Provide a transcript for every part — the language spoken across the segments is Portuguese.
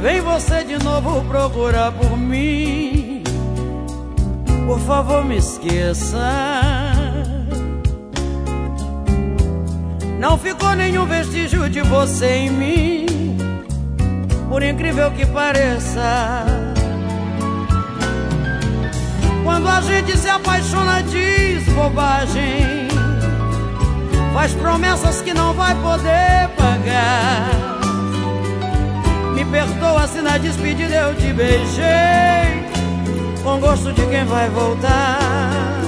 vem você de novo procurar por mim. Por favor, me esqueça. Não ficou nenhum vestígio de você em mim, por incrível que pareça. Quando a gente se apaixona, diz bobagem, faz promessas que não vai poder pagar. Me perdoa se na despedida eu te beijei com gosto de quem vai voltar.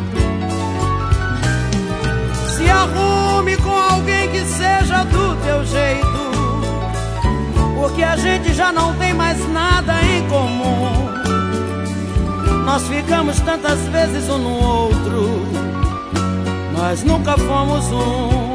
Se arrume com alguém que seja do teu jeito, porque a gente já não tem mais nada em comum. Nós ficamos tantas vezes um no outro, mas nunca fomos um.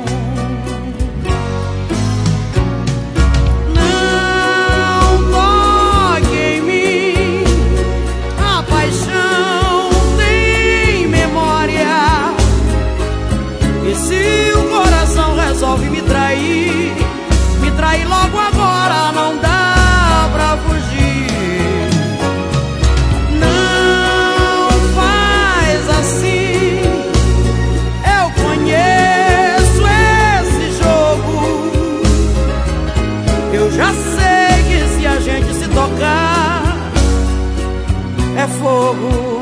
Não toque em mim, a paixão tem memória. E se o coração resolve me trair logo agora, não dá pra fugir. Não faz assim, eu conheço esse jogo. Eu já sei que se a gente se tocar é fogo.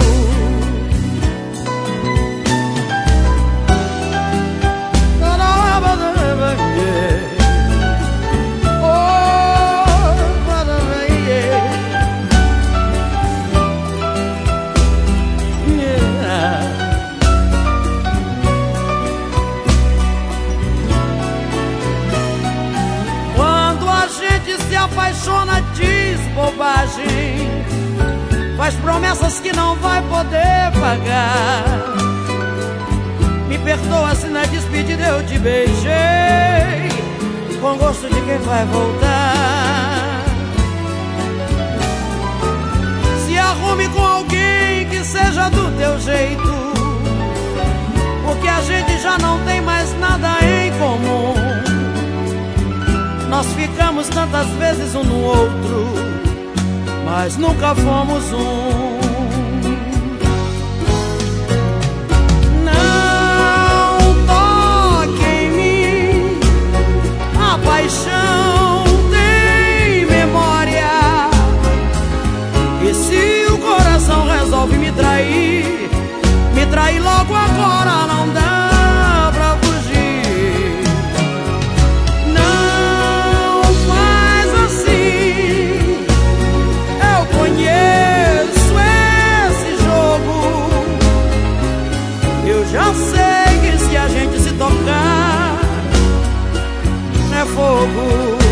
Se apaixona, diz bobagem, faz promessas que não vai poder pagar. Me perdoa se na despedida eu te beijei com gosto de quem vai voltar. Se arrume com alguém que seja do teu jeito, porque a gente já não tem mais nada em comum. Nós ficamos tantas vezes um no outro, mas nunca fomos um. Não toque em mim, a paixão tem memória. E se o coração resolve me trair logo agora, não dá pra fugir. Já sei que se a gente se tocar é fogo.